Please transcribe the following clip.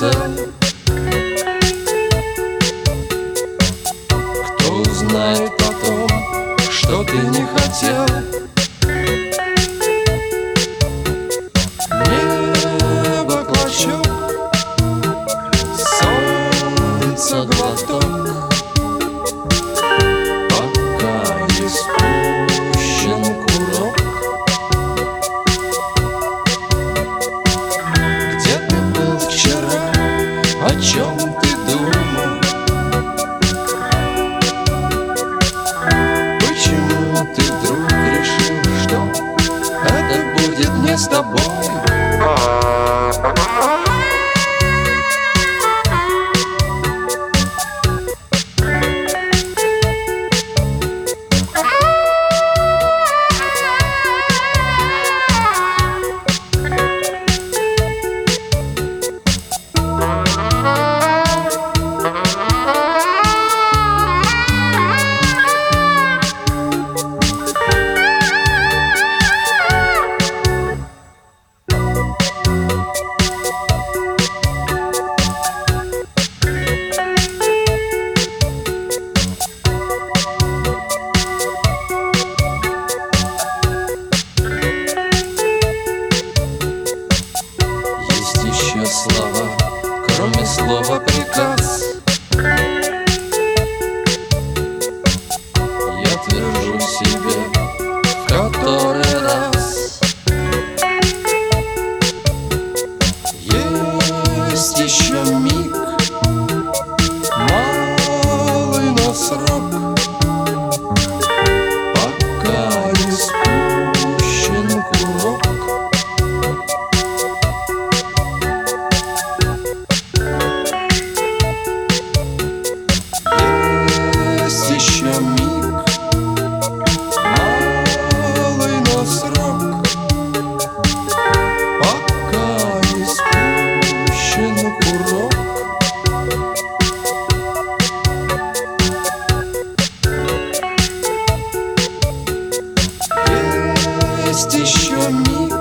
цел. Кто узнает потом, что ты не хотел? Небо клочок, солнце глоток, пока не спущен курок. Где ты был вчера? О чем ты думал? Почему ты вдруг решил, что это будет не с тобой? Слова, кроме слова приказ, я твержу себе в который раз. Есть еще миг, малый, но срок, пока не спущен курок. Еще миг, малый, но срок, пока не спущен курок. Есть еще миг,